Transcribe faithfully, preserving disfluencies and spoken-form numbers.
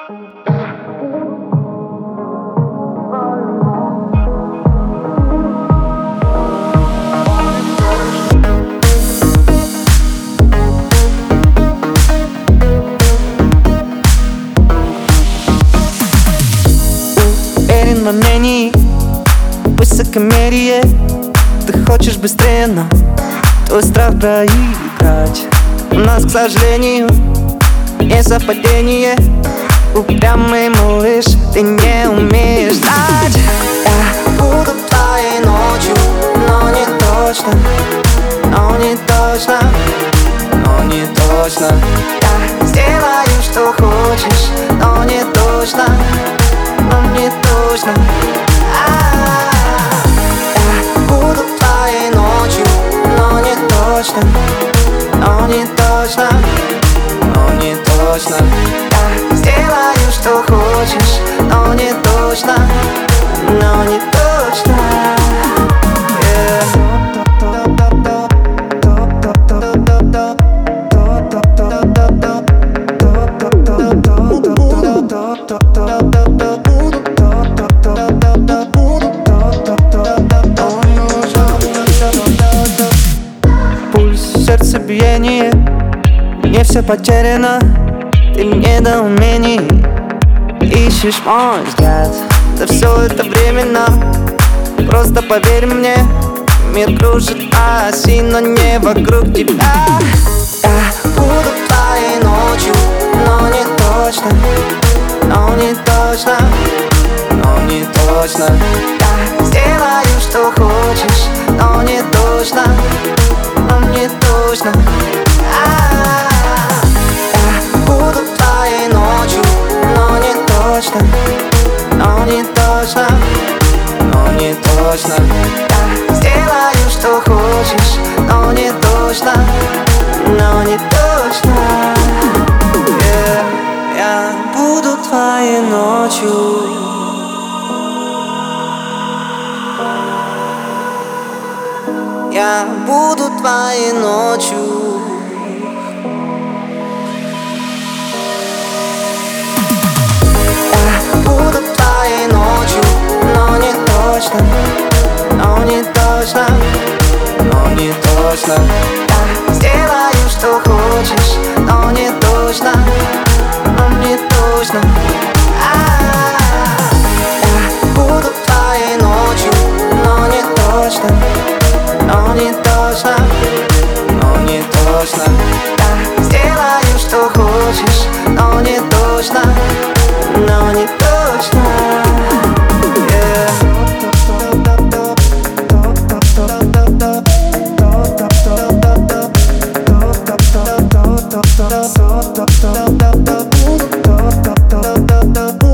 Уверен во мнении, высокомерие. Ты хочешь быстрее, но твой страх проиграть у нас, к сожалению, не совпадение. Упрямый малыш, ты не умеешь ждать. Я буду твоей ночью, но не точно, но не точно, но не точно. Я сделаю, что хочешь, но не точно, но не точно. Я буду твоей ночью, но не точно, но не точно, но не точно. Я сделаю, что хочешь, но не точно, но не точно. Пульс, сердцебиение, не все потеряно. Ты в недоумении, ищешь мой взгляд. Да все это временно, просто поверь мне. Мир кружит по оси, но не вокруг тебя. Я буду твоей ночью, но не точно, но не точно, но не точно. Я сделаю, что хочешь, но не точно, но не точно. Я буду твоей ночью, но не точно, но не точно, но не точно. Я сделаю, что хочешь, но не точно, но не точно. Yeah. Я буду твоей ночью. Я буду твоей ночью. Я буду твоей ночью, но не точно, но не точно, но не точно. Я сделаю, что хочешь, но не точно, но не точно. Я буду твоей ночью, но не точно, но не точно, но не точно. Я сделаю, что хочешь, но не точно, но не точно. Yeah.